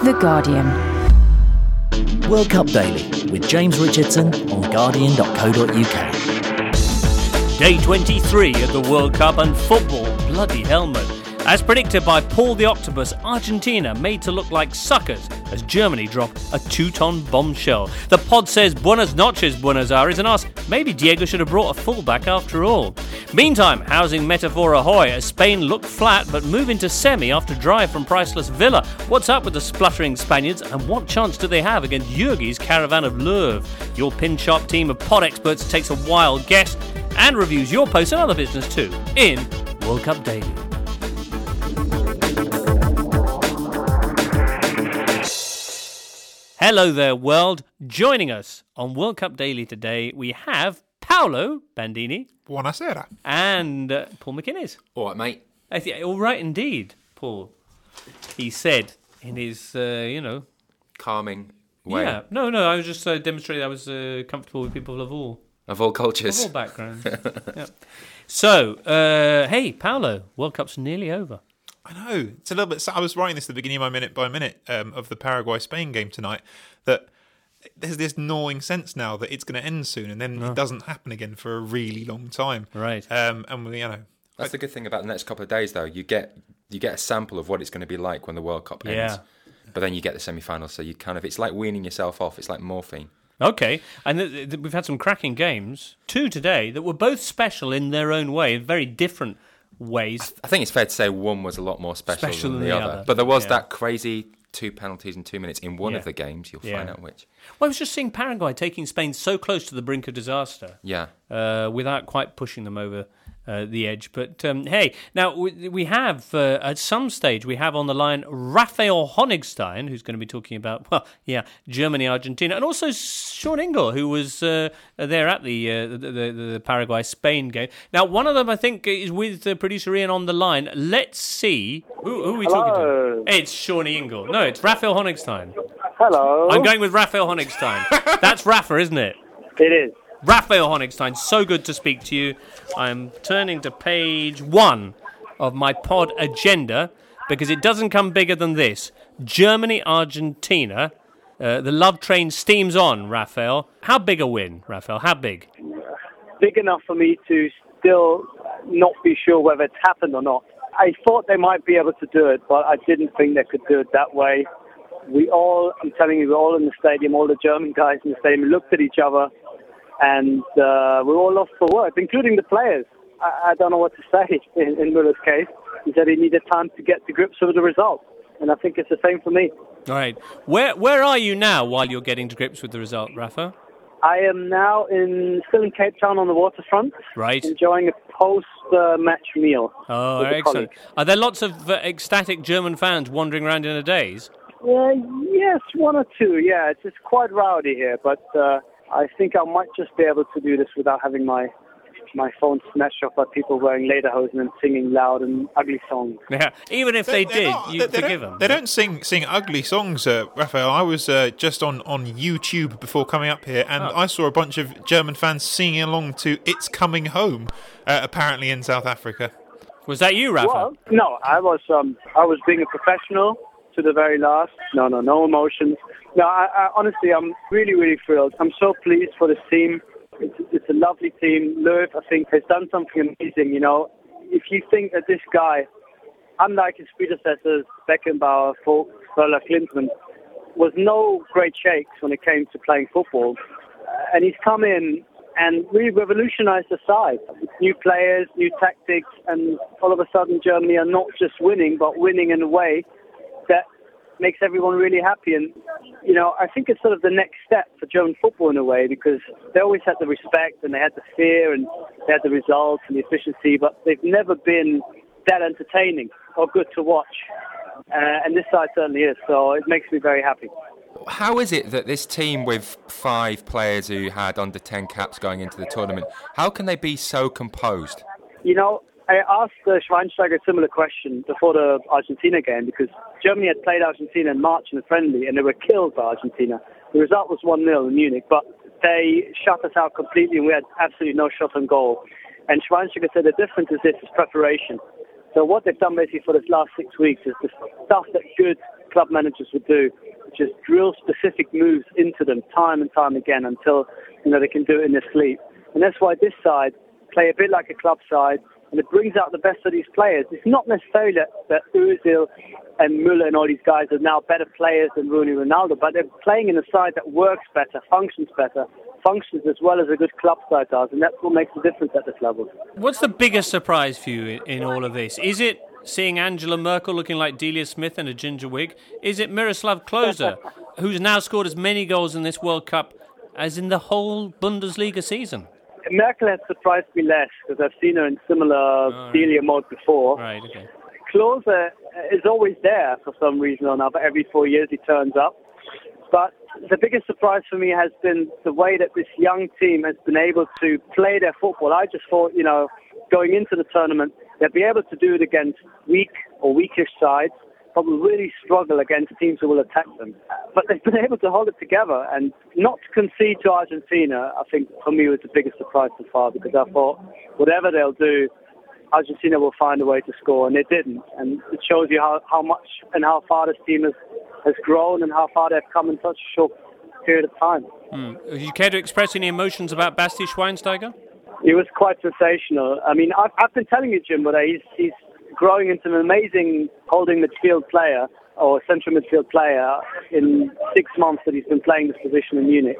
The Guardian. World Cup Daily with James Richardson on Guardian.co.uk. Day 23 of the World Cup and football, bloody helmet. As predicted by Paul the Octopus, Argentina made to look like suckers as Germany dropped a 2-ton bombshell. The pod says Buenas noches, Buenos Aires, and asks maybe Diego should have brought a fullback after all. Meantime, housing metaphor ahoy as Spain looked flat but move into semi after drive from priceless Villa. What's up with the spluttering Spaniards and what chance do they have against Jurgi's caravan of Louvre? Your pin-sharp team of pod experts takes a wild guess and reviews your posts and other business too in World Cup Daily. Hello there, world. Joining us on World Cup Daily today, we have Paolo Bandini. Buonasera. And Paul McInnes. All right, mate. All right, indeed, Paul. He said in his, calming way. Yeah. No, I was just demonstrating I was comfortable with people of all cultures. Of all backgrounds. Yeah. So, hey, Paolo, World Cup's nearly over. I know. It's a little bit sad. I was writing this at the beginning of my minute by minute of the Paraguay-Spain game tonight, that there's this gnawing sense now that it's going to end soon, and then it doesn't happen again for a really long time. Right. And that's the good thing about the next couple of days, though. You get a sample of what it's going to be like when the World Cup ends. Yeah. But then you get the semi-finals, so you it's like weaning yourself off. It's like morphine. Okay, and we've had some cracking games, 2 today, that were both special in their own way, in very different ways. I think it's fair to say one was a lot more special than the other. But there was that crazy 2 penalties in 2 minutes in one of the games. You'll find out which. Well, I was just seeing Paraguay taking Spain so close to the brink of disaster. Yeah. Without quite pushing them over the edge. But hey, now we have, at some stage, we have on the line Raphael Honigstein, who's going to be talking about, Germany, Argentina, and also Sean Ingle, who was there at the Paraguay-Spain game. Now, one of them, I think, is with producer Ian on the line. Let's see. Who are we talking to? It's Sean Ingle. No, it's Raphael Honigstein. Hello. I'm going with Raphael Honigstein. That's Rafa, isn't it? It is. Raphael Honigstein, so good to speak to you. I'm turning to page 1 of my pod agenda because it doesn't come bigger than this. Germany, Argentina. The love train steams on, Raphael. How big a win, Raphael? How big? Big enough for me to still not be sure whether it's happened or not. I thought they might be able to do it, but I didn't think they could do it that way. I'm telling you, we're all in the stadium, all the German guys in the stadium looked at each other, and we're all lost for words, including the players. I don't know what to say in Müller's case. He said he needed time to get to grips with the result, and I think it's the same for me. All right. Where are you now while you're getting to grips with the result, Rafa? I am now still in Cape Town on the waterfront, right, enjoying a post-match meal. Oh, with excellent. Are there lots of ecstatic German fans wandering around in a daze? Yes, 1 or 2, yeah. It's just quite rowdy here, but I think I might just be able to do this without having my phone snatched off by people wearing lederhosen and singing loud and ugly songs. Yeah, even if they did, you'd forgive them. They don't sing ugly songs, Raphael. I was just on YouTube before coming up here, and I saw a bunch of German fans singing along to "It's Coming Home," apparently in South Africa. Was that you, Rafa? Well, no, I was being a professional to the very last. No emotions. No, I honestly, I'm really, really thrilled. I'm so pleased for this team. It's a lovely team. Löw, I think, has done something amazing. You know, if you think that this guy, unlike his predecessors, Beckenbauer, Vogt, Völler, Klinsmann, was no great shakes when it came to playing football, and he's come in and really revolutionized the side. New players, new tactics, and all of a sudden Germany are not just winning, but winning in a way that makes everyone really happy. And, you know, I think it's sort of the next step for German football in a way, because they always had the respect and they had the fear and they had the results and the efficiency, but they've never been that entertaining or good to watch. And this side certainly is, so it makes me very happy. How is it that this team with 5 players who had under 10 caps going into the tournament, how can they be so composed? You know, I asked Schweinsteiger a similar question before the Argentina game, because Germany had played Argentina in March in a friendly and they were killed by Argentina. The result was 1-0 in Munich, but they shut us out completely and we had absolutely no shot on goal. And Schweinsteiger said the difference is preparation. So what they've done basically for this last 6 weeks is the stuff that good club managers would do, just drill specific moves into them time and time again until they can do it in their sleep. And that's why this side play a bit like a club side, and it brings out the best of these players. It's not necessarily that Özil and Müller and all these guys are now better players than Rooney, Ronaldo, but they're playing in a side that works better, functions as well as a good club side does, and that's what makes the difference at this level. What's the biggest surprise for you in all of this? Is it seeing Angela Merkel looking like Delia Smith in a ginger wig? Is it Miroslav Klose, who's now scored as many goals in this World Cup as in the whole Bundesliga season? Merkel has surprised me less because I've seen her in similar Delia mode before. Right, okay. Klose is always there for some reason or another. Every 4 years he turns up. But the biggest surprise for me has been the way that this young team has been able to play their football. I just thought, going into the tournament, they'd be able to do it against weak or weakish sides, but will really struggle against teams who will attack them. But they've been able to hold it together and not to concede to Argentina, I think, for me, was the biggest surprise so far, because I thought whatever they'll do, Argentina will find a way to score, and they didn't. And it shows you how much and how far this team has grown and how far they've come in such a short period of time. Do you care to express any emotions about Basti Schweinsteiger? He was quite sensational. I mean, I've been telling you, Jim, but he's growing into an amazing holding midfield player or central midfield player in 6 months that he's been playing this position in Munich.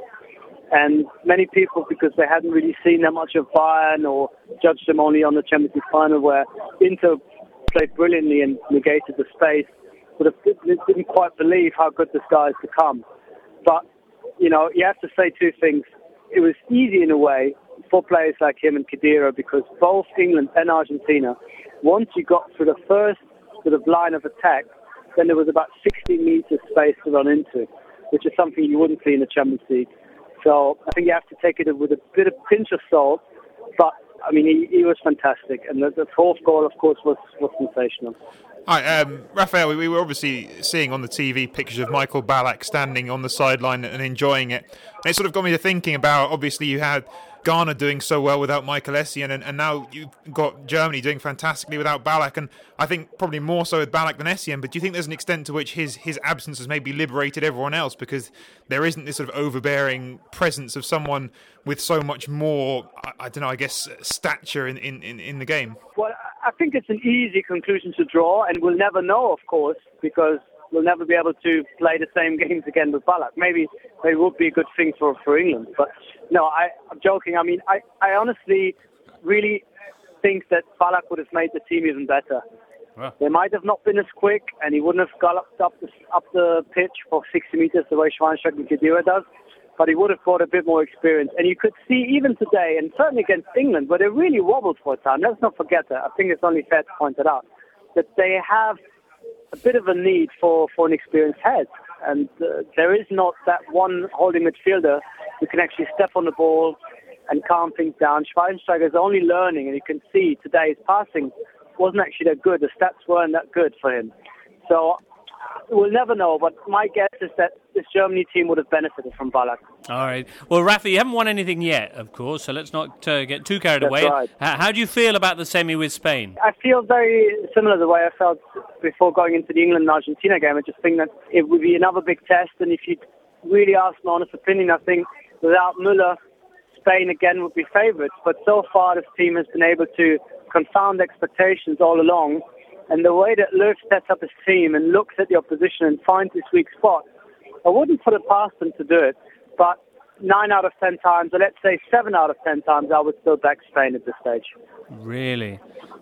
And many people, because they hadn't really seen that much of Bayern or judged them only on the Champions League final where Inter played brilliantly and negated the space, sort of didn't quite believe how good this guy has become. But, you have to say two things. It was easy in a way for players like him and Khedira, because both England and Argentina, once you got through the first sort of line of attack, then there was about 60 metres space to run into, which is something you wouldn't see in the Champions League. So I think you have to take it with a bit of pinch of salt, but I mean, he was fantastic, and the fourth goal, of course, was sensational. Hi, Raphael, we were obviously seeing on the TV pictures of Michael Ballack standing on the sideline and enjoying it. And it sort of got me to thinking about, obviously, you had Ghana doing so well without Michael Essien, and now you've got Germany doing fantastically without Ballack, and I think probably more so with Ballack than Essien. But do you think there's an extent to which his absence has maybe liberated everyone else, because there isn't this sort of overbearing presence of someone with so much more, I don't know, I guess, stature in the game? Well, I think it's an easy conclusion to draw, and we'll never know, of course, because we'll never be able to play the same games again with Ballack. Maybe it would be a good thing for England. But no, I'm joking. I mean, I honestly really think that Ballack would have made the team even better. Wow. They might have not been as quick, and he wouldn't have galloped up the pitch for 60 metres the way Schweinsteiger and Khedira does, but he would have brought a bit more experience. And you could see even today, and certainly against England, where they really wobbled for a time, let's not forget that. I think it's only fair to point it out, that they have a bit of a need for an experienced head. And there is not that one holding midfielder who can actually step on the ball and calm things down. Schweinsteiger is only learning, and you can see today his passing wasn't actually that good. The stats weren't that good for him. So we'll never know, but my guess is that this Germany team would have benefited from Ballack. All right. Well, Rafa, you haven't won anything yet, of course, so let's not get too carried away. Right. How do you feel about the semi with Spain? I feel very similar to the way I felt before going into the England and Argentina game. I just think that it would be another big test, and if you really ask my honest opinion, I think without Müller, Spain again would be favourites. But so far, this team has been able to confound expectations all along. And the way that Löw sets up his team and looks at the opposition and finds his weak spot, I wouldn't put it past them to do it. But 9 out of 10 times, or let's say 7 out of 10 times, I would still back Spain at this stage. Really?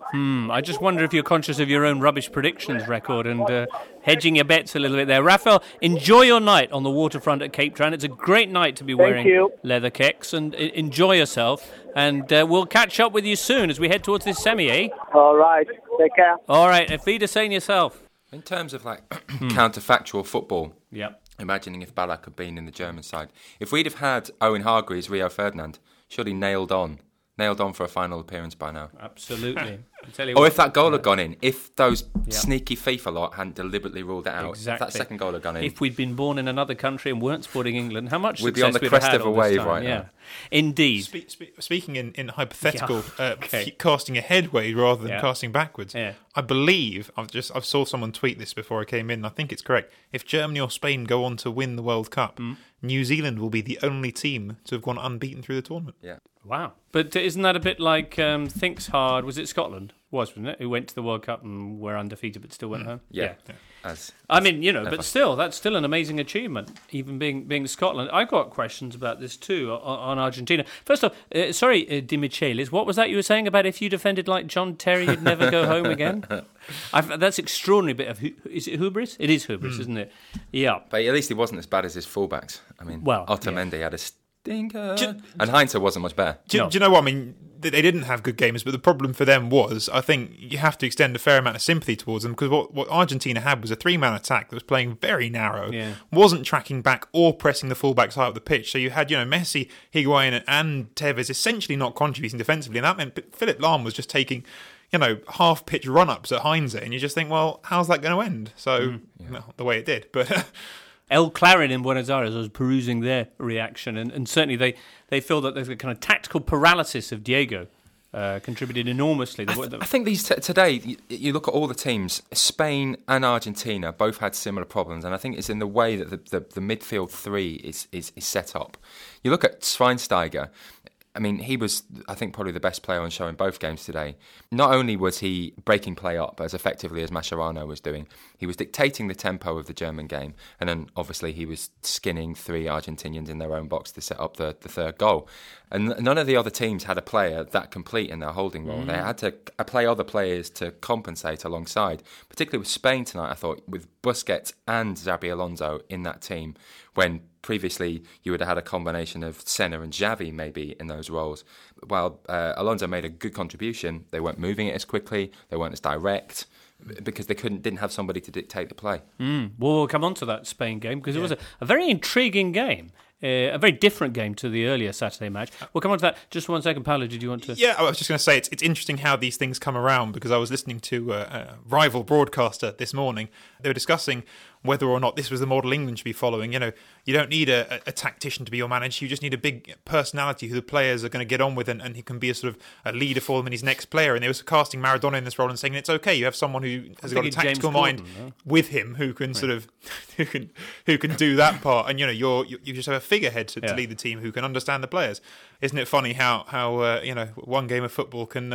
I just wonder if you're conscious of your own rubbish predictions record and hedging your bets a little bit there. Raphael, enjoy your night on the waterfront at Cape Town. It's a great night to be wearing leather kecks, and enjoy yourself. And we'll catch up with you soon as we head towards this semi, eh? All right. Take care. All right. Auf Wiedersehen yourself. In terms of counterfactual football, yep. Imagining if Ballack had been in the German side, if we'd have had Owen Hargreaves, Rio Ferdinand, surely nailed on for a final appearance by now. Absolutely. Tell you Or what, if that goal had gone in, if those sneaky FIFA lot hadn't deliberately ruled it out, exactly. if that second goal had gone in. If we'd been born in another country and weren't supporting England, how much we'd be success on the we'd crest have had of a all this wave time. right Yeah. now. Indeed. Speaking in hypothetical, Okay. casting aheadway rather than Yeah. casting backwards, Yeah. I believe I saw someone tweet this before I came in. And I think it's correct. If Germany or Spain go on to win the World Cup, New Zealand will be the only team to have gone unbeaten through the tournament. Yeah. Wow. But isn't that a bit like Thinks Hard? Was it Scotland? Wasn't it? Who went to the World Cup and were undefeated but still went home? Yeah. I mean, but still, that's still an amazing achievement, even being Scotland. I've got questions about this too on Argentina. First off, Di Michelis, what was that you were saying about if you defended like John Terry, you'd never go home again? That's extraordinary bit of, is it hubris? It is hubris, isn't it? Yeah. But at least he wasn't as bad as his fullbacks. I mean, Otamendi had a stinker. And Heinze wasn't much better. Do you know what I mean? They didn't have good games, but the problem for them was, I think you have to extend a fair amount of sympathy towards them, because what Argentina had was a three-man attack that was playing very narrow, wasn't tracking back or pressing the fullbacks high up the pitch. So you had, Messi, Higuain and Tevez essentially not contributing defensively, and that meant Philipp Lahm was just taking half-pitch run-ups at Heinze, and you just think, well, how's that going to end? So, the way it did, but... El Clarin in Buenos Aires, I was perusing their reaction, and certainly they feel that there's a kind of tactical paralysis of Diego contributed enormously. I think these today, you look at all the teams, Spain and Argentina both had similar problems, and I think it's in the way that the midfield three is set up. You look at Schweinsteiger. I mean, he was, I think, probably the best player on show in both games today. Not only was he breaking play up as effectively as Mascherano was doing, he was dictating the tempo of the German game, and then obviously he was skinning three Argentinians in their own box to set up the third goal. And none of the other teams had a player that complete in their holding role. They had to play other players to compensate alongside, particularly with Spain tonight, I thought, with Busquets and Xabi Alonso in that team, when previously you would have had a combination of Senna and Xavi maybe in those roles. While Alonso made a good contribution, they weren't moving it as quickly, they weren't as direct, because they didn't have somebody to dictate the play. We'll come on to that Spain game, because it was a very intriguing game. A very different game to the earlier Saturday match. We'll come on to that. Just 1 second, Paolo, did you want to... Yeah, I was just going to say, it's interesting how these things come around, because I was listening to a rival broadcaster this morning. They were discussing whether or not this was the model England should be following. You don't need a tactician to be your manager. You just need a big personality who the players are going to get on with, and he can be a sort of a leader for them and his next player. And they were casting Maradona in this role and saying it's okay. You have someone who has got a tactical mind with him who can sort of who can do that part. And you just have a figurehead to lead the team who can understand the players. Isn't it funny how one game of football can?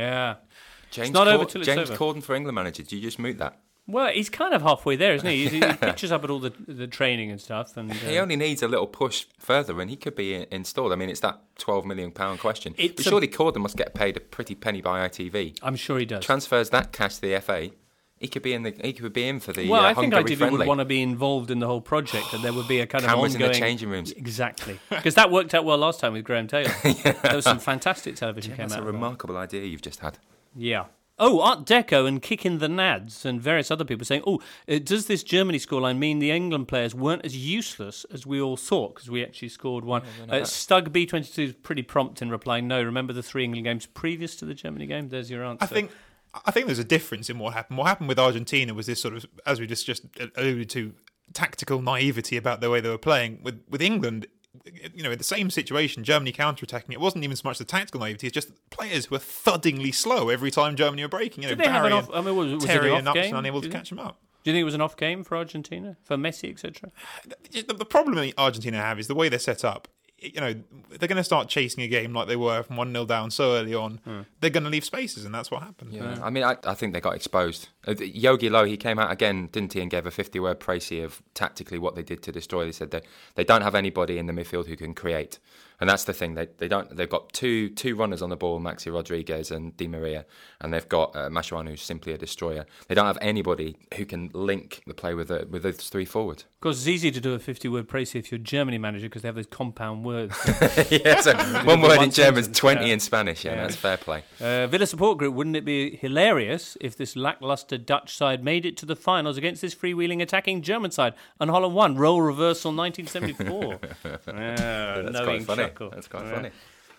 James, it's not over till it's James over. Corden for England manager. Did you just mute that? Well, he's kind of halfway there, isn't he? He pitches up at all the training and stuff. And he only needs a little push further, and he could be installed. I mean, it's that £12 million question. But surely Corden must get paid a pretty penny by ITV. I'm sure he does. Transfers that cash to the FA. He could be in for the well, I think Hungary ITV friendly. would want to be involved in the whole project, and there would be a kind Cameras of ongoing... in the changing rooms. Exactly. Because that worked out well last time with Graham Taylor. There was some fantastic television came out. That's a of that. remarkable idea you've just had. Yeah. Oh, Art Deco and Kicking the Nads and various other people saying, does this Germany scoreline mean the England players weren't as useless as we all thought? Because we actually scored one. Stug B22 is pretty prompt in replying, no, remember the 3 England games previous to the Germany game? There's your answer. I think there's a difference in what happened. What happened with Argentina was this sort of, as we just alluded to, tactical naivety about the way they were playing. With England, in the same situation, Germany counter-attacking, it wasn't even so much the tactical naivety, it's just players who were thuddingly slow every time Germany were breaking. Did they have an off? I mean, was Terry it an and off Upson game? unable to catch them up. Do you think it was an off game for Argentina, for Messi, etc.? The problem Argentina have is the way they're set up. They're going to start chasing a game like they were from 1-0 down so early on. They're going to leave spaces, and that's what happened. Yeah. I mean, I think they got exposed. Yogi Low, he came out again, didn't he, and gave a 50-word précis of tactically what they did to destroy. They said they don't have anybody in the midfield who can create. And that's the thing. They don't. They've got two runners on the ball, Maxi Rodriguez and Di Maria, and they've got Mascherano, who's simply a destroyer. They don't have anybody who can link the play with those 3 forwards. Of course, it's easy to do a 50-word précis if you're Germany manager because they have those compound words. Yeah, so one word in German, 20 in Spanish. Yeah, that's fair play. Villa Support Group, wouldn't it be hilarious if this lacklustre Dutch side made it to the finals against this freewheeling attacking German side and Holland won? Role reversal 1974. That's quite funny. That's quite funny.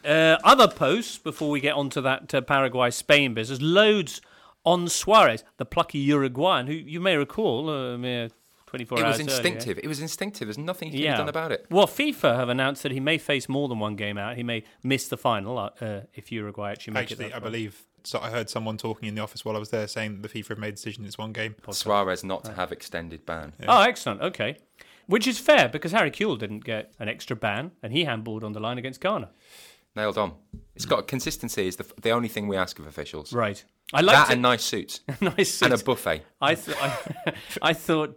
Other posts, before we get onto that Paraguay-Spain business, loads on Suarez, the plucky Uruguayan, who you may recall, a mere 24 hours It was instinctive. earlier. It was instinctive. There's nothing he could have done about it. Well, FIFA have announced that he may face more than one game out. He may miss the final if Uruguay actually make it that I far. believe. So I heard someone talking in the office while I was there saying that the FIFA have made a decision. It's one game. Suarez not to have extended ban. Yeah. Oh, excellent. Okay. Which is fair, because Harry Kewell didn't get an extra ban, and he handballed on the line against Ghana. Nailed on. It's got consistency is the only thing we ask of officials. Right. I liked that and nice suits. nice suits. And a buffet. I thought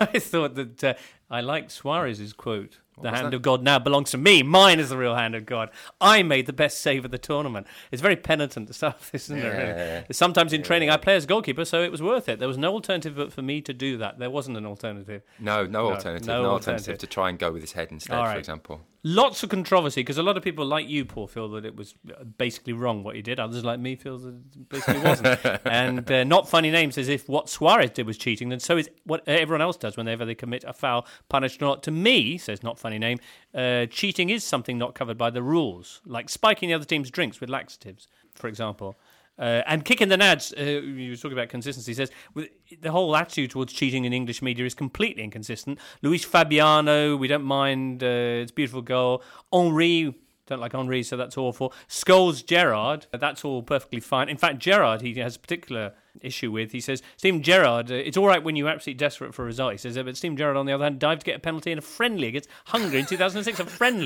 that I liked Suarez's quote. The hand of God now belongs to me. Mine is the real hand of God. I made the best save of the tournament. It's very penitent stuff, isn't it? Sometimes in training I play as goalkeeper, so it was worth it. There was no alternative but for me to do that. There wasn't an alternative. No alternative. No alternative to try and go with his head instead, for example. Lots of controversy, because a lot of people like you, Paul, feel that it was basically wrong what he did. Others like me feel that it basically wasn't. And Not Funny Name says if what Suarez did was cheating, then so is what everyone else does whenever they commit a foul, punished or not. To me, says Not Funny Name, cheating is something not covered by the rules, like spiking the other team's drinks with laxatives, for example. And kicking the nads, you were talking about consistency, says the whole attitude towards cheating in English media is completely inconsistent. Luis Fabiano, we don't mind, it's a beautiful goal. Henri, don't like Henri, so that's awful. Scholes Gerrard, that's all perfectly fine. In fact, Gerrard, he has a particular issue with. He says, Steven Gerrard, it's all right when you're absolutely desperate for a result, he says, but Steven Gerrard, on the other hand, dived to get a penalty in a friendly against Hungary in 2006,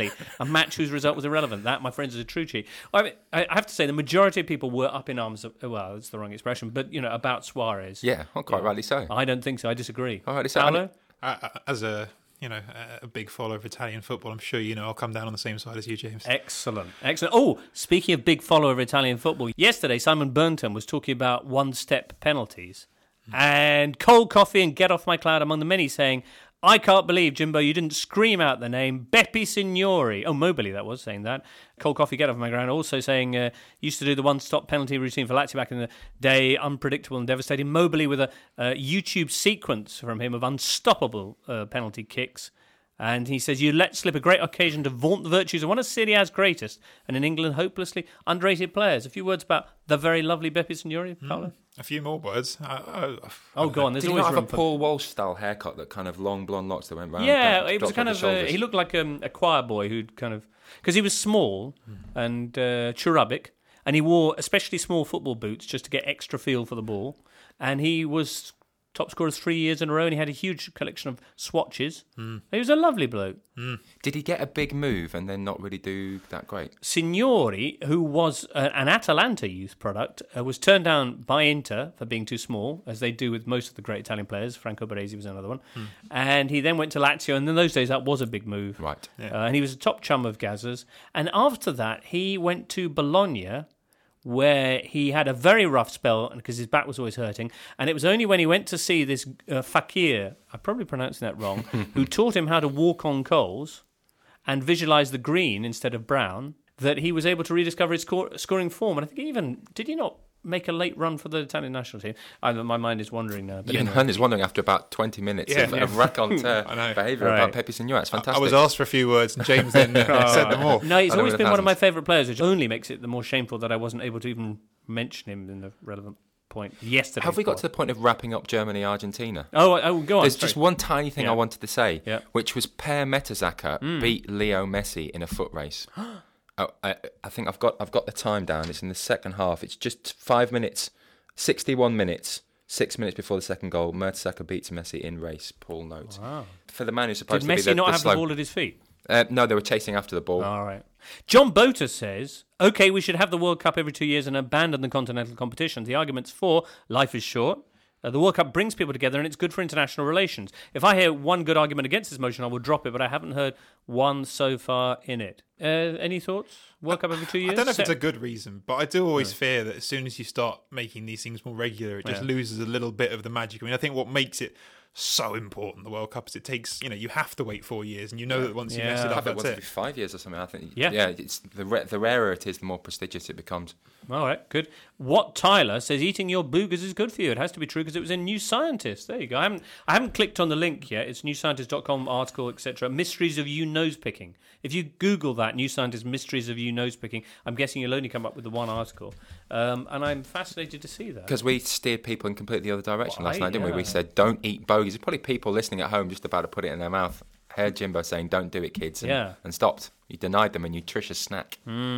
a match whose result was irrelevant. That, my friends, is a true cheat. I have to say, the majority of people were up in arms, well, that's the wrong expression, but, about Suarez. Yeah, quite rightly so. I don't think so. I disagree. All right, so Paolo? As a big follower of Italian football, I'm sure I'll come down on the same side as you, James. Excellent. Oh, speaking of big follower of Italian football, yesterday Simon Burnton was talking about one-step penalties and cold coffee and get off my cloud among the many, saying, I can't believe, Jimbo, you didn't scream out the name Beppe Signori. Oh, Mobley, that was saying that. Cold coffee, get off my ground. Also saying, used to do the one-stop penalty routine for Lazio back in the day. Unpredictable and devastating. Mobley with a YouTube sequence from him of unstoppable penalty kicks. And he says, you let slip a great occasion to vaunt the virtues of one of Serie A's greatest, and in England, hopelessly underrated players. A few words about the very lovely Beppe Signori, Paolo? A few more words. Go on. There's Did he always not have room a Paul Walsh-style haircut, that kind of long blonde locks that went round? Yeah, it was kind of... shoulders? he looked like a choir boy who'd kind of... Because he was small and cherubic, and he wore especially small football boots just to get extra feel for the ball. And he was top scorer 3 years in a row, and he had a huge collection of swatches. He was a lovely bloke. Did he get a big move and then not really do that great? Signori, who was an Atalanta youth product, was turned down by Inter for being too small, as they do with most of the great Italian players. Franco Baresi was another one. And he then went to Lazio, and in those days that was a big move. Right. Yeah. And he was a top chum of Gazza's. And after that, he went to Bologna, where he had a very rough spell because his back was always hurting. And it was only when he went to see this fakir, I'm probably pronouncing that wrong, who taught him how to walk on coals and visualise the green instead of brown, that he was able to rediscover his scoring form. And I think did he not make a late run for the Italian national team? My mind is wandering now. But Ian Hunt is wondering after about 20 minutes of raconteur behaviour about Pepe Signor. It's fantastic. I was asked for a few words, and James then said them all. No, he's always been one of my favourite players, which only makes it the more shameful that I wasn't able to even mention him in the relevant point yesterday. Have we got to the point of wrapping up Germany-Argentina? Oh, go on. There's just one tiny thing I wanted to say, which was Per Mertesacker beat Leo Messi in a foot race. I think I've got the time down. It's in the second half. It's just 5 minutes, 61 minutes, 6 minutes before the second goal. Mertesacker beats Messi in race. Paul notes. Wow. For the man who's supposed Did to be Messi not have slow... the ball at his feet? No, they were chasing after the ball. All right. John Boter says, OK, we should have the World Cup every 2 years and abandon the continental competitions. The argument's for life is short. The World Cup brings people together and it's good for international relations. If I hear one good argument against this motion, I will drop it, but I haven't heard one so far in it. Any thoughts? World Cup every 2 years? I don't know if it's a good reason, but I do always fear that as soon as you start making these things more regular, it just loses a little bit of the magic. I mean, I think what makes it so important, the World Cup, is it takes, you have to wait 4 years, and that once you mess it I up, think that's it it. was 5 years or something. I think. Yeah. It's the rarer it is, the more prestigious it becomes. All right, good. What Tyler says, eating your boogers is good for you. It has to be true because it was in New Scientist. There you go. I haven't clicked on the link yet. It's newscientist.com article, etc. Mysteries of you nose picking. If you Google that, New Scientist Mysteries of you nose picking, I'm guessing you'll only come up with the one article. And I'm fascinated to see that. Because we steered people in completely the other direction last night, didn't we? yeah. We said, don't eat bogies. There's probably people listening at home just about to put it in their mouth. I heard Jimbo saying, don't do it, kids, and stopped. You denied them a nutritious snack.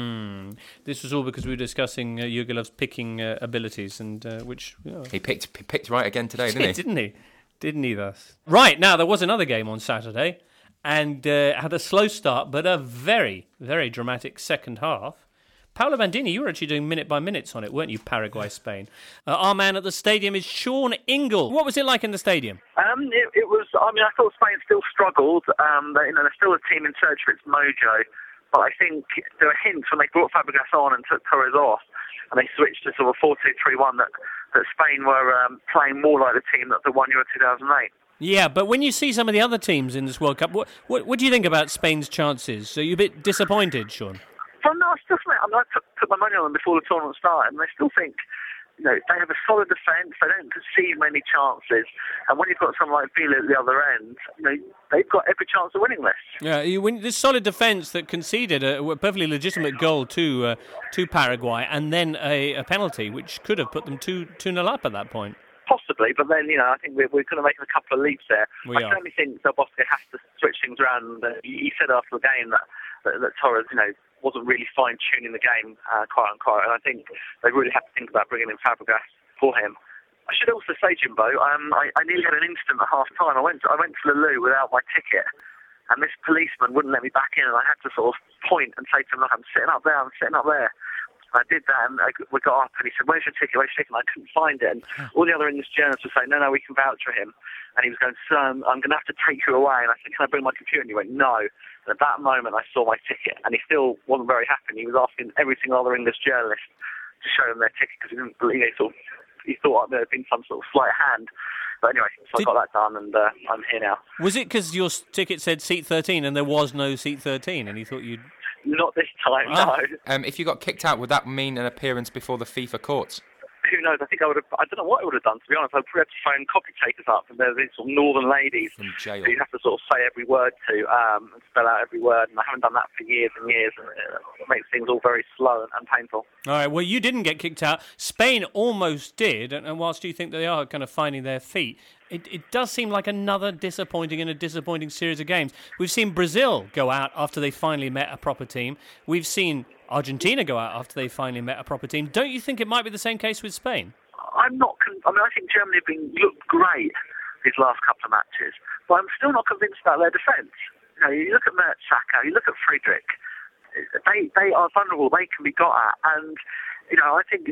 This was all because we were discussing Yugolov's picking abilities, and which... He picked right again today, didn't he? Didn't he? Didn't he, thus? Right, now, there was another game on Saturday, and had a slow start, but a very, very dramatic second half. Paolo Bandini, you were actually doing minute-by-minutes on it, weren't you, Paraguay-Spain? Our man at the stadium is Sean Ingle. What was it like in the stadium? It was, I thought Spain still struggled. They're still a team in search for its mojo. But I think there were hints when they brought Fabregas on and took Torres off, and they switched to sort of 4-2-3-1, that Spain were playing more like the team that won Euro 2008. Yeah, but when you see some of the other teams in this World Cup, what do you think about Spain's chances? Are you a bit disappointed, Sean? Well, no, I still think, I put my money on them before the tournament started, and I still think, they have a solid defence, they don't concede many chances, and when you've got someone like Villa at the other end, they've got every chance of winning this. Yeah, this solid defence that conceded a perfectly legitimate goal to Paraguay, and then a penalty, which could have put them 2-0 up at that point. Possibly, but then, I think we're going to make a couple of leaps there. I certainly think Del Bosque has to switch things around. He said after the game that Torres, wasn't really fine-tuning the game, quite unquote, and I think they really have to think about bringing in Fabregas for him. I should also say, Jimbo, I nearly had an incident at half-time. I went to the loo without my ticket, and this policeman wouldn't let me back in, and I had to sort of point and say to him, look, I'm sitting up there. I did that, and we got up, and he said, where's your ticket? And I couldn't find it. And all the other English journalists were saying, no, we can vouch for him. And he was going, sir, I'm going to have to take you away. And I said, can I bring my computer? And he went, no. And at that moment, I saw my ticket, and he still wasn't very happy. He was asking every single other English journalist to show him their ticket, because he didn't believe it. He thought there had been some sort of sleight of hand. But anyway, so I got that done, and I'm here now. Was it because your ticket said seat 13 and there was no seat 13, and he thought you'd... Not this time, no. If you got kicked out, would that mean an appearance before the FIFA courts? Who knows? I think I don't know what I would have done, to be honest. I'd probably have to phone copy takers up, and there's these sort of northern ladies From jail. who you have to sort of say every word to, and spell out every word, and I haven't done that for years and years, and it makes things all very slow and painful. All right, well, you didn't get kicked out. Spain almost did, and whilst you think they are kind of finding their feet, it does seem like another disappointing series of games. We've seen Brazil go out after they finally met a proper team. We've seen Argentina go out after they finally met a proper team. Don't you think it might be the same case with Spain? I'm not. I think Germany have looked great these last couple of matches, but I'm still not convinced about their defence. You look at Mertesacker, you look at Friedrich. They are vulnerable. They can be got at, and I think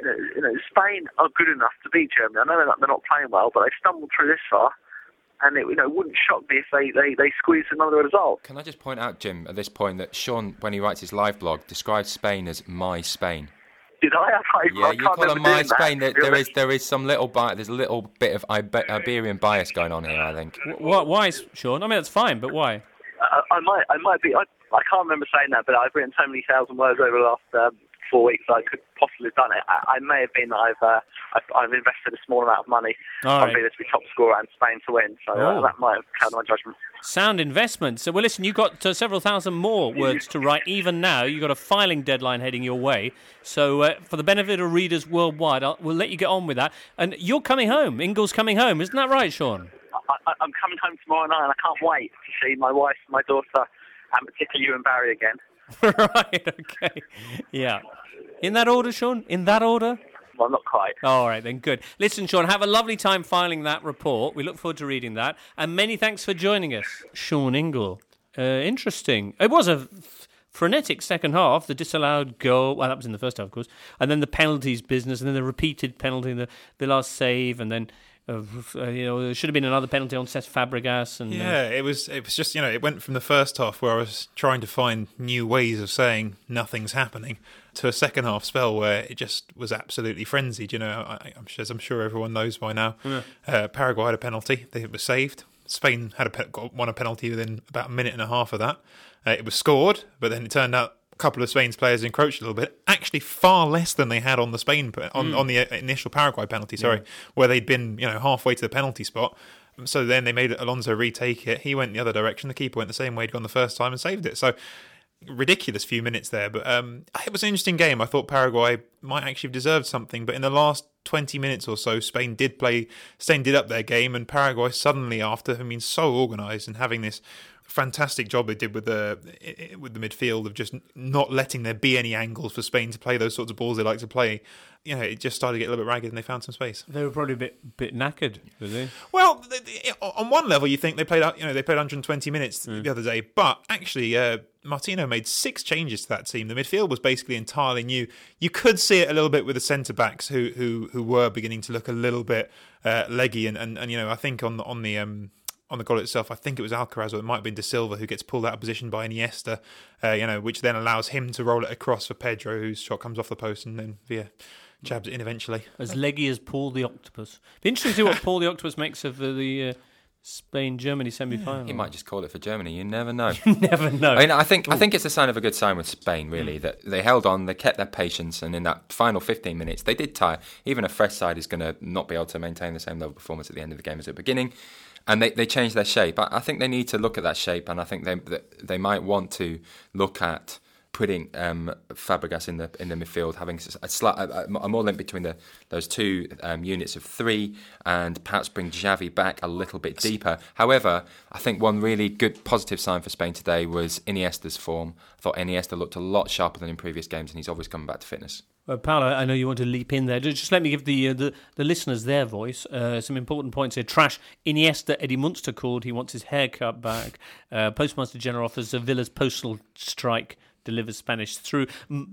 Spain are good enough to beat Germany. I know they're not playing well, but they've stumbled through this far. And it wouldn't shock me if they squeeze another result. Can I just point out, Jim, at this point, that Sean, when he writes his live blog, describes Spain as my Spain. Did I? Yeah, you call them my Spain. There is some little bit. There's a little bit of Iberian bias going on here, I think. Why, Sean? I mean, that's fine, but why? I might be. I can't remember saying that, but I've written so many thousand words over the last 4 weeks, I could possibly have done it. I may have been that I've invested a small amount of money on Villa to be top scorer and Spain to win, so that might have counted my judgment. Sound investment. So, well, listen, you've got several thousand more words to write. Even now, you've got a filing deadline heading your way. So, for the benefit of readers worldwide, we'll let you get on with that. And you're coming home. Ingle's coming home. Isn't that right, Sean? I'm coming home tomorrow night, and I can't wait to see my wife, my daughter, and particularly you and Barry again. Right, okay. Yeah. In that order, Sean? In that order? Well, not quite. All right, then, good. Listen, Sean, have a lovely time filing that report. We look forward to reading that. And many thanks for joining us, Sean Ingle. Interesting. It was a frenetic second half. The disallowed goal, well, that was in the first half, of course. And then the penalties business, and then the repeated penalty, the last save, and then There should have been another penalty on Cesc Fabregas. And it was just, it went from the first half where I was trying to find new ways of saying nothing's happening to a second half spell where it just was absolutely frenzied. I'm sure everyone knows by now. Paraguay had a penalty. It was saved. Spain had won a penalty within about a minute and a half of that. It was scored, but then it turned out a couple of Spain's players encroached a little bit. Actually, far less than they had on the on the initial Paraguay penalty. Where they'd been halfway to the penalty spot. So then they made Alonso retake it. He went the other direction. The keeper went the same way he'd gone the first time and saved it. So ridiculous few minutes there, but it was an interesting game. I thought Paraguay might actually have deserved something, but in the last 20 minutes or so, Spain did up their game, and Paraguay suddenly, after having been so organised and having this fantastic job they did with the midfield of just not letting there be any angles for Spain to play those sorts of balls they like to play, it just started to get a little bit ragged and they found some space. They were probably a bit knackered, were they? Well, on one level, you think they played 120 minutes the other day, but actually, Martino made 6 changes to that team. The midfield was basically entirely new. You could see it a little bit with the centre backs who were beginning to look a little bit leggy, and I think on the goal itself, I think it was Alcaraz or it might have been De Silva who gets pulled out of position by Iniesta, which then allows him to roll it across for Pedro, whose shot comes off the post and then Villa jabs it in eventually. As leggy as Paul the Octopus. Be interesting to see what Paul the Octopus makes of the Spain-Germany semi-final. He might just call it for Germany. You never know. You never know. I think it's a sign of a good sign with Spain, really, that they held on, they kept their patience, and in that final 15 minutes, they did tire. Even a fresh side is going to not be able to maintain the same level of performance at the end of the game as at the beginning. And they changed their shape. I think they need to look at that shape, and I think they might want to look at putting Fabregas in the midfield, having a more link between those two units of 3, and perhaps bring Xavi back a little bit deeper. However, I think one really good positive sign for Spain today was Iniesta's form. I thought Iniesta looked a lot sharper than in previous games, and he's always coming back to fitness. Paolo, I know you want to leap in there. Just let me give the listeners their voice. Some important points here. Trash Iniesta, Eddie Munster called. He wants his haircut back. Postmaster General offers Villa's postal strike delivers Spanish through.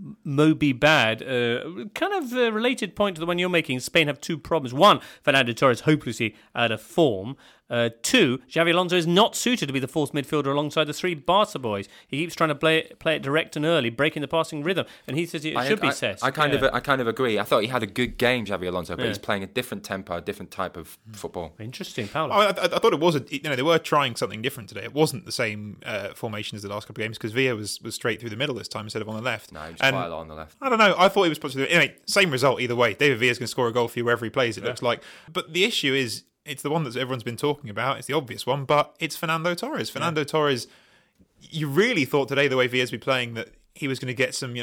Moby Bad, kind of a related point to the one you're making. Spain have 2 problems. 1, Fernando Torres hopelessly out of form. 2, Xavi Alonso is not suited to be the 4th midfielder alongside the 3 Barca boys. He keeps trying to play it direct and early, breaking the passing rhythm, and he says it should be Cesc. I kind of agree. I thought he had a good game, Xavi Alonso, but he's playing a different tempo, a different type of football. Interesting, Paolo. I thought it was they were trying something different today. It wasn't the same formation as the last couple of games because Villa was straight through the middle this time instead of on the left. No, he was quite a lot on the left. I don't know. I thought he was possible. Anyway, same result either way. David Villa's going to score a goal for you wherever he plays. It looks like, but the issue is. It's the one that everyone's been talking about. It's the obvious one, but it's Fernando Torres. Fernando Torres, you really thought today, the way Villa's been playing, that he was going to get some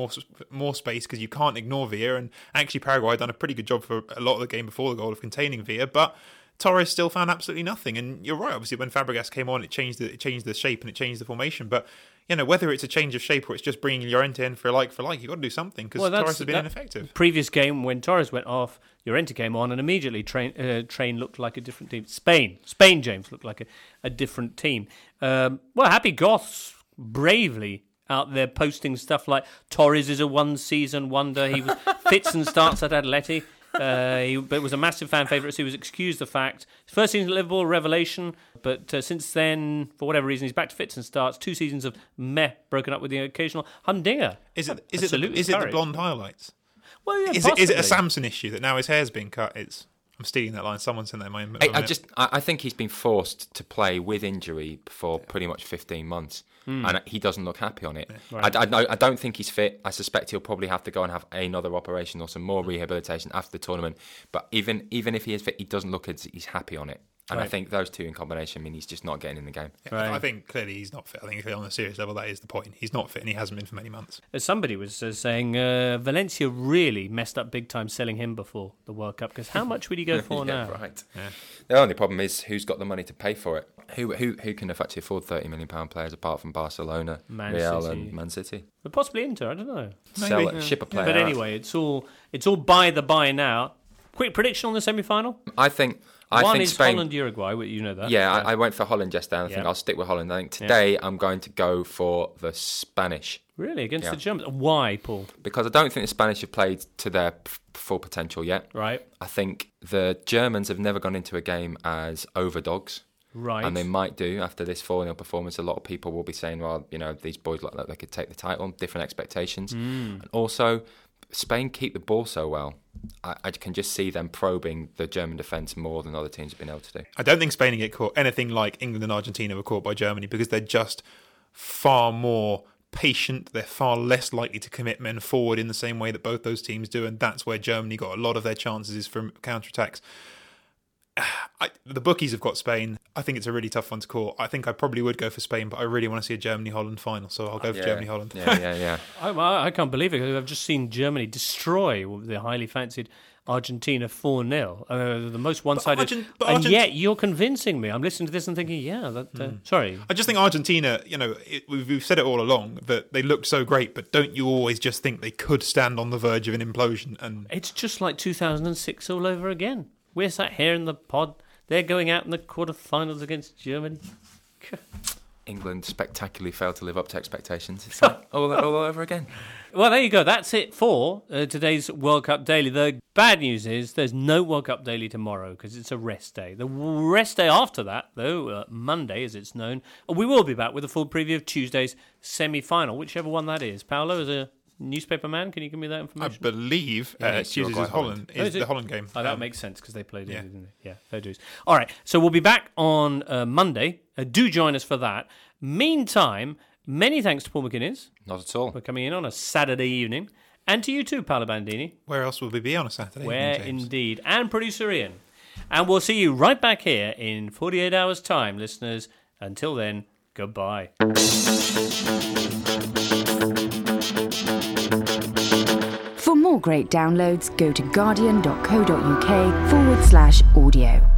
more space because you can't ignore Villa. And actually, Paraguay had done a pretty good job for a lot of the game before the goal of containing Villa, but Torres still found absolutely nothing. And you're right, obviously, when Fabregas came on, it changed the shape and it changed the formation. But whether it's a change of shape or it's just bringing Llorente in for like, you've got to do something because Torres has been ineffective. Previous game when Torres went off, Llorente came on and immediately Train looked like a different team. Spain, James, looked like a different team. Happy Goths bravely out there posting stuff like Torres is a one-season wonder. He was fits and starts at Atleti. He was a massive fan favourite, so he was excused the fact. First season at Liverpool, revelation, but since then, for whatever reason, he's back to fits and starts. 2 seasons of meh, broken up with the occasional humdinger. Is it the blonde highlights? Well, yeah, is it a Samson issue that now his hair's been cut? I'm stealing that line. Someone sent that in my inbox. I think he's been forced to play with injury for pretty much 15 months. And he doesn't look happy on it. Yeah. Right. I don't think he's fit. I suspect he'll probably have to go and have another operation or some more rehabilitation after the tournament. But even if he is fit, he doesn't look as he's happy on it. And right. I think those two in combination mean he's just not getting in the game. Yeah, right. I think clearly he's not fit. I think on a serious level, that is the point. He's not fit and he hasn't been for many months. As somebody was saying, Valencia really messed up big time selling him before the World Cup, because how much would he go for now? Right. Yeah. The only problem is who's got the money to pay for it. Who can actually afford £30 million players apart from Barcelona, Real and Man City? But possibly Inter, I don't know. Ship a player But anyway, it's all by the by now. Quick prediction on the semi-final? I think I One think is Spain, Holland, Uruguay. You know that. Yeah, I went for Holland just then. I think I'll stick with Holland. I think today I'm going to go for the Spanish. Really? Against the Germans? Why, Paul? Because I don't think the Spanish have played to their full potential yet. Right. I think the Germans have never gone into a game as overdogs. Right. And they might do after this 4-0 performance. A lot of people will be saying, well, these boys look like they could take the title, different expectations. And also, Spain keep the ball so well. I can just see them probing the German defence more than other teams have been able to do. I don't think Spain get caught anything like England and Argentina were caught by Germany, because they're just far more patient. They're far less likely to commit men forward in the same way that both those teams do, and that's where Germany got a lot of their chances, is from counterattacks. The bookies have got Spain. I think it's a really tough one to call. I think I probably would go for Spain, but I really want to see a Germany-Holland final, so I'll go for Germany-Holland. Yeah. I can't believe it. I've just seen Germany destroy the highly fancied Argentina 4-0. The most one-sided. And yet you're convincing me. I'm listening to this and thinking, sorry. I just think Argentina, we've said it all along, that they looked so great, but don't you always just think they could stand on the verge of an implosion? And it's just like 2006 all over again. We're sat here in the pod. They're going out in the quarterfinals against Germany. England spectacularly failed to live up to expectations. It's like all over again. Well, there you go. That's it for today's World Cup Daily. The bad news is there's no World Cup Daily tomorrow because it's a rest day. The rest day after that, though, Monday as it's known, we will be back with a full preview of Tuesday's semi-final, whichever one that is. Paolo, as a newspaper man, can you give me that information? I believe Tuesdays is Holland. Is the Holland game. Oh, that makes sense because they played it, didn't they? Yeah, fair dues. All right, so we'll be back on Monday. Do join us for that. Meantime, many thanks to Paul McInnes. Not at all. For coming in on a Saturday evening. And to you too, Paolo Bandini. Where else will we be on a Saturday evening, Where James? indeed. And producer Ian. And we'll see you right back here in 48 hours' time, listeners. Until then, goodbye. For more great downloads, go to guardian.co.uk/audio.